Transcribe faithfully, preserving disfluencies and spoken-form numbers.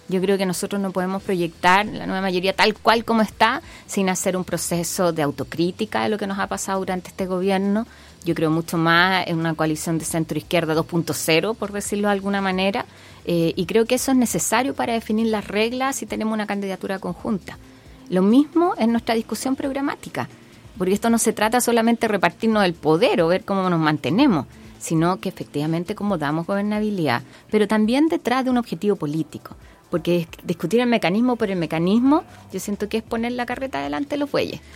Yo creo que nosotros no podemos proyectar la nueva mayoría tal cual como está, sin hacer un proceso de autocrítica de lo que nos ha pasado durante este gobierno. Yo creo mucho más en una coalición de centro-izquierda dos punto cero, por decirlo de alguna manera, eh, y creo que eso es necesario para definir las reglas si tenemos una candidatura conjunta. Lo mismo en nuestra discusión programática, porque esto no se trata solamente de repartirnos el poder o ver cómo nos mantenemos, sino que efectivamente cómo damos gobernabilidad, pero también detrás de un objetivo político. Porque discutir el mecanismo por el mecanismo, yo siento que es poner la carreta delante de los bueyes.